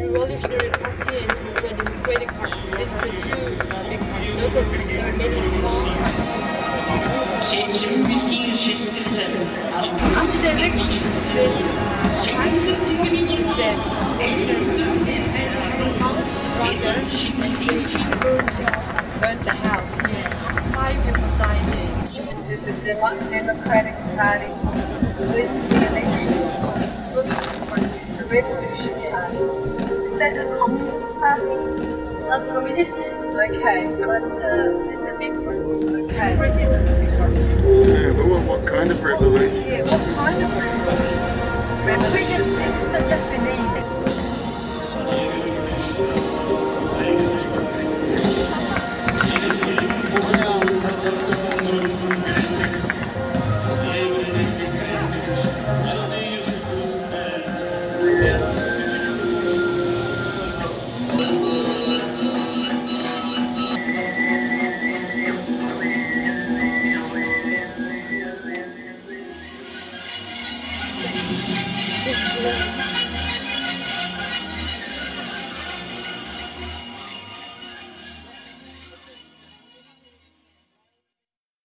Revolutionary Party and Democratic Party. This is the two big parties. Those are many small parties. After the election, the party, the Revolutionary Party, house rather, and they burned the house. Yeah. 5 people died. Did the Democratic Party win the election? The Revolution Party. Is that a communist party? Not communist. Okay. But it's a big party. Okay. Party is a big party. Yeah, but what kind of revolution? Yeah, what kind of revolution? We just beneath.